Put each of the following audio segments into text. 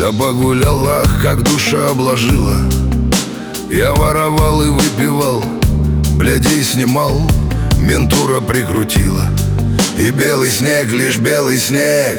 Да погулял, ах, как душа обложила. Я воровал и выпивал, блядей снимал, ментура прикрутила. И белый снег, лишь белый снег.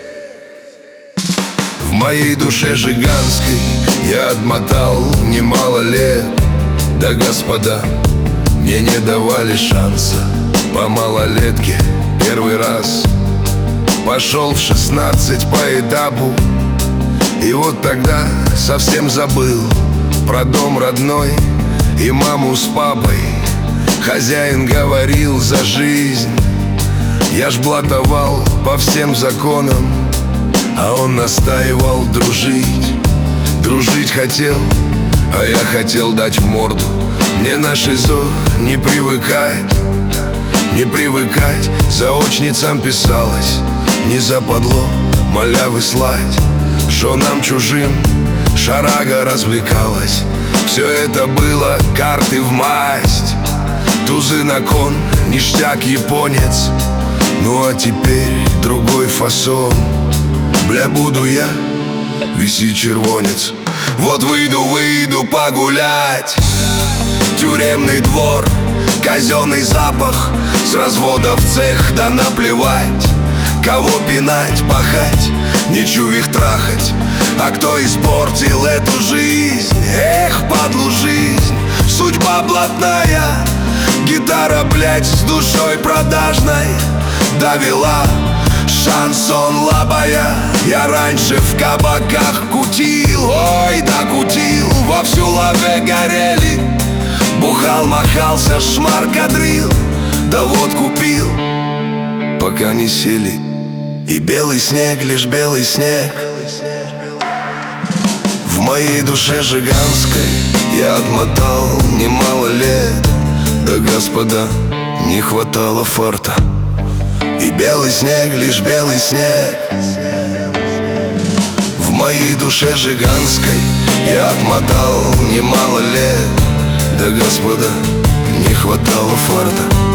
В моей душе жиганской я отмотал немало лет. Да господа мне не давали шанса. По малолетке первый раз пошел в 16 по этапу. И вот тогда совсем забыл про дом родной и маму с папой. Хозяин говорил за жизнь, я ж блатовал по всем законам, а он настаивал дружить. Дружить хотел, а я хотел дать в морду. Мне на шизо не привыкать, не привыкать. Заочницам писалось, не западло малявы слать. Шо нам чужим шарага развлекалась. Все это было карты в масть, тузы на кон, ништяк японец. Ну а теперь другой фасон. Бля, буду я висит червонец. Вот выйду погулять. Тюремный двор, казенный запах, с развода в цех, да наплевать. Кого пинать, пахать, нечу их трахать. А кто испортил эту жизнь? Эх, падлу жизнь, судьба блатная. Гитара, блядь, с душой продажной довела шансон лабая. Я раньше в кабаках кутил, ой, да кутил, вовсю лаве горели. Бухал, махался, шмар кадрил, да вот купил, пока не сели. И белый снег, лишь белый снег. В моей душе жиганской я отмотал немало лет. Да господа, не хватало фарта. И белый снег, лишь белый снег. В моей душе жиганской я отмотал немало лет. Да господа, не хватало фарта.